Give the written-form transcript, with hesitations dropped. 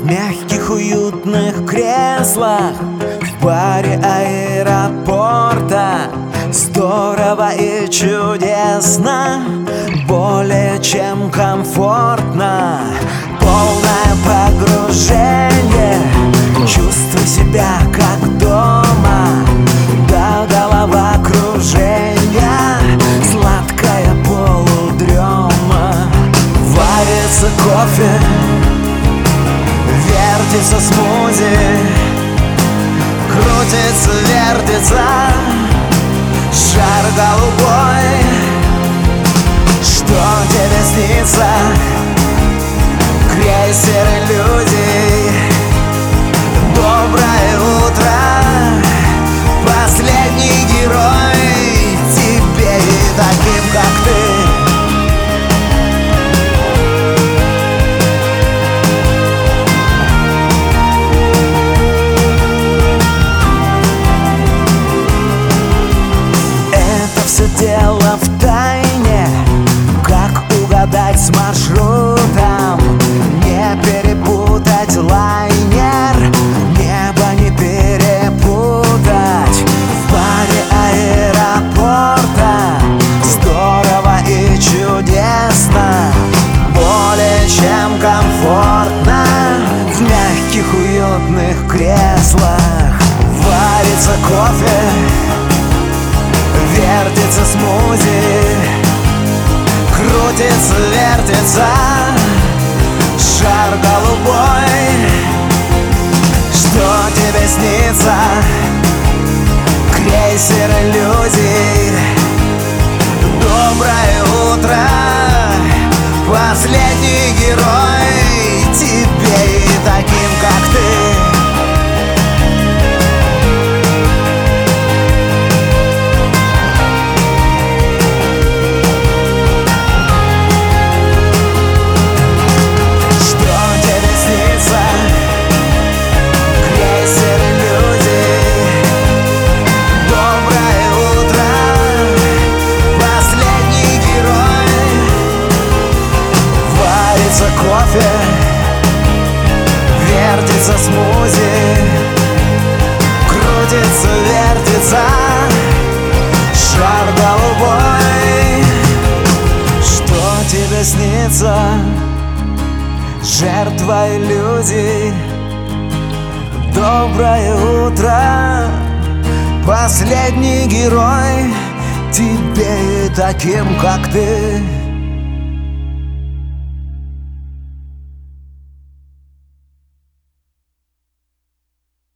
мягких уютных креслах в баре аэропорта. Здорово и чудесно, более чем комфортно. Полное погружение, чувствуй себя как дома. До головокружения сладкая полудрема. Варится кофе, вертится смузи, крутится, вертится шар голубой. Что тебе снится? Крейсер иллюзий. Доброе утро, последний герой. Тебе и таким, как ты. Дело в тайне, как угадать с маршрутом, не перепутать лайнер, небо не перепутать. В баре аэропорта здорово и чудесно, более чем комфортно. В мягких уютных креслах варится кофе, вертится смузи, крутится, вертится шар голубой. Что тебе снится? Крейсер иллюзий. Доброе утро, последний герой. Тебе и таким, как ты. Кофе, вертится смузи, крутится, вертится шар голубой. Что тебе снится? Жертва иллюзий. Доброе утро, последний герой. Тебе и таким, как ты.